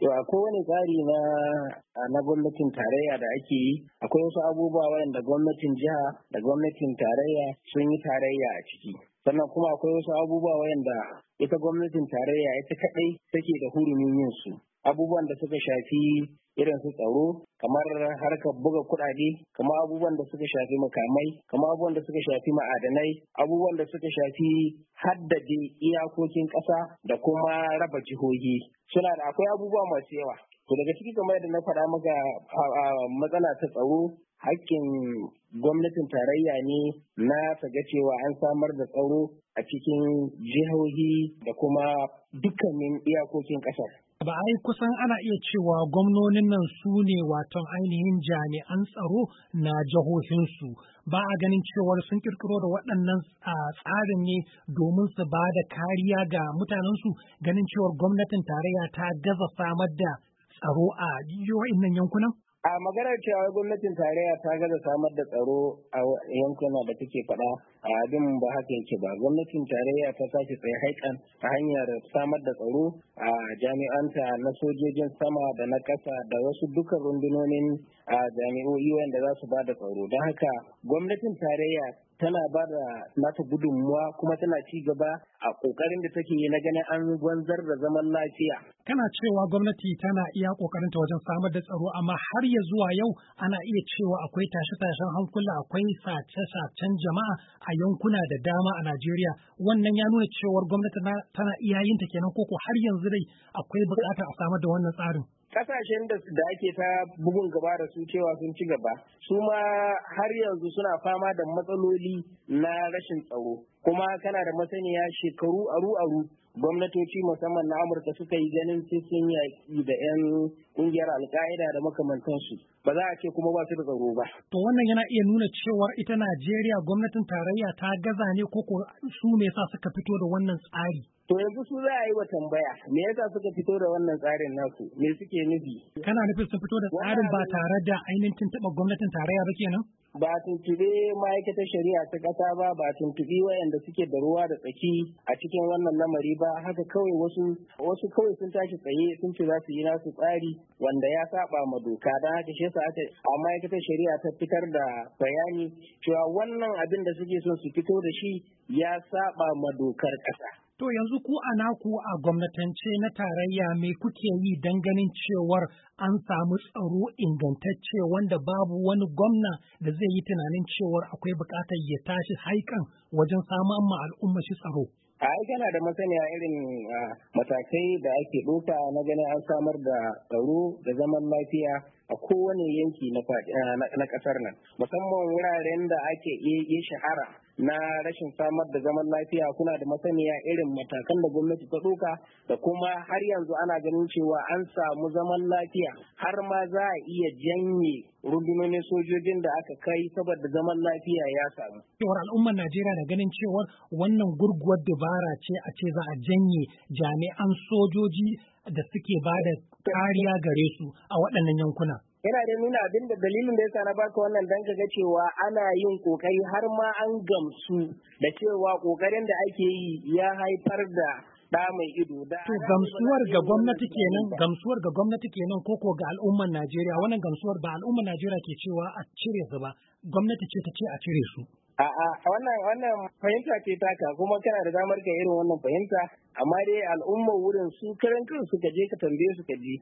To a kowane tsari na gwamnatin tarayya da ake yi, akwai wasu abubuwa wayanda gwamnatin jiha da gwamnatin tarayya sun yi tarayya a ciki. Sannan kuma akwai wasu abubuwa wayanda ita gwamnatin tarayya ita kaɗai take da hurumin yin su. Abubuwan da suka shafi irin su tsaro, kamar harkar buga kuɗaɗe, kamar abubuwan da suka shafi makamai, kamar abubuwan da suka shafi ma'adanai, abubuwan da suka shafi haddade iyakokin ƙasa da kuma raba jihohi. Akwai abubuwa masu yawa. To daga ciki kamar yadda na faɗa maka matsala ta tsaro, hakkin gwamnatin tarayya ne na ga cewa an samar da tsaro a cikin jihohi da kuma dukkanin iyakokin ƙasar. Ba a yi kusan ana iya cewa gwamnonin nan su ne waton ainihin jami'an tsaro na jihohinsu. Ba a ganin cewar sun kirkiro da waɗannan tsarin ne domin su ba da kariya ga mutanensu, ganin cewar gwamnatin tarayya ta gaza samar da tsaro a nan yankunan? A maganar cewa gwamnatin tarayya ta gaza samar da tsaro a yankuna da take faɗa, abin ba haka yake ba. Gwamnatin tarayya ta tashi tsaye haikan ta hanyar samar da tsaro a jami'anta na sojojin sama da na ƙasa da wasu dukkan rundunonin jami'o'i wanda za su ba da tsaro. Don haka gwamnatin tarayya tana ba da nata gudunmuwa kuma tana ci gaba a ƙoƙarin da take yi na ganin an wanzar da zaman lafiya. Kana cewa gwamnati tana iya ƙoƙarinta wajen samar da tsaro, amma har ya zuwa yau ana iya cewa akwai tashe-tashen hankula, akwai sace-sacen jama'a a yankuna da dama a Najeriya. Wannan ya nuna cewar gwamnati tana iya yin ta kenan, koko har yanzu dai akwai buƙatar a samar da wannan tsarin. Kasashen da ake ta bugun gaba da su cewa sun ci gaba, su ma har yanzu suna fama da matsaloli na rashin tsaro. Kuma kana da masaniya shekaru aru-aru gwamnatoci musamman na Amurka suka yi ganin sai sun yaƙi da 'yan ƙungiyar Al-Qaida da makamantansu. Ba za a ce kuma ba su da tsaro ba. To wannan yana iya nuna cewar ita Najeriya gwamnatin tarayya ta gaza ne, ko su me yasa suka fito da wannan tsari? To yanzu su za a yi wa tambaya, me yasa suka fito da wannan tsarin nasu, me suke nufi? Kana nufin sun fito da tsarin ba tare da ainihin tuntuɓar gwamnatin tarayya ba kenan? Ba tuntuɓe ma'aikatar shari'a ta ƙasa ba tuntuɓi wayanda suke da ruwa da tsaki a cikin wannan lamari ba, haka kawai wasu kawai sun tashi tsaye sun ce za su yi nasu tsari wanda ya saba ma doka. Don haka shi yasa a ma'aikatar shari'a ta fitar da bayani cewa wannan abin da suke son su fito da shi ya saba ma dokar ƙasa. To yanzu ku a naku a gwamnatance na tarayya me kuke yi don ganin cewar an samu tsaro ingantacce wanda babu wani gwamna da zai yi tunanin cewar akwai buƙatar ya tashi haikan wajen samun ma al'umma shi tsaro? Kana da masaniya irin matakai da ake ɗauka na ganin an samar da tsaro da zaman lafiya a kowane yanki na ƙasar nan, musamman wuraren da ake iya shahara na rashin samar da zaman lafiya. Kuna da masaniya irin matakan da gwamnati ta ɗauka, da kuma har yanzu ana ganin cewa an samu zaman lafiya, har ma za a iya janye rundunonin sojojin da aka kai saboda zaman lafiya ya samu. Cewar al'ummar Najeriya da ganin cewar wannan gurguwar dabara ce a ce za a janye jami'an sojoji da suke ba da kariya gare su a waɗannan yankuna. Yana da nuna abin da dalilin da yasa na baka wannan dan ka ga cewa ana yin kokari, har ma an gamsu da cewa kokarin da ake yi ya haifar da mai ido. To gamsuwar ga gwamnati kenan koko ga al'ummar Najeriya? Wannan gamsuwar ba al'ummar Najeriya ke cewa a cire su ba, gwamnati ce ta ce a cire su. Wannan fahimta ce taka, kuma kana da damar ka irin wannan fahimta, amma dai al'ummar wurin su karan kansu suka je ka tambaye su ka ji